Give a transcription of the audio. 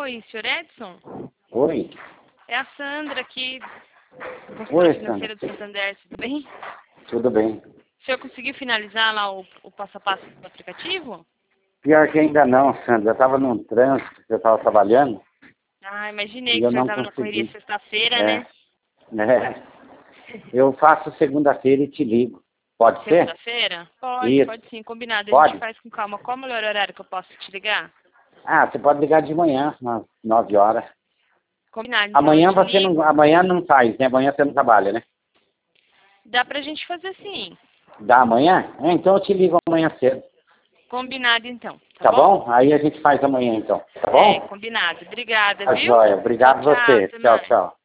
Oi, senhor Edson? Oi. É a Sandra aqui, Oi, consultora Sandra. financeira do Santander, tudo bem? Tudo bem. O senhor conseguiu finalizar lá o passo a passo do aplicativo? Pior que ainda não, Sandra. Eu estava num trânsito, eu estava trabalhando Ah, imaginei e que o eu senhor não estava na correria consegui. sexta-feira, É, né? Eu faço segunda-feira e te ligo. Pode ser? Segunda-feira? Pode, Isso. pode sim, combinado. A gente Pode? faz com calma. Qual é o melhor horário que eu posso te ligar? Ah, você pode ligar de manhã, às 9 horas. Combinado, então eu te ligo. Amanhã não faz, né? Amanhã você não trabalha, né? Dá pra gente fazer sim. Dá amanhã? É, então eu te ligo amanhã cedo. Combinado então, tá Tá bom? bom? Aí a gente faz amanhã então. Tá É, bom? combinado. Obrigada, Tá viu? joia. Tchau, Obrigado tchau. você. Até Tchau, mais. tchau.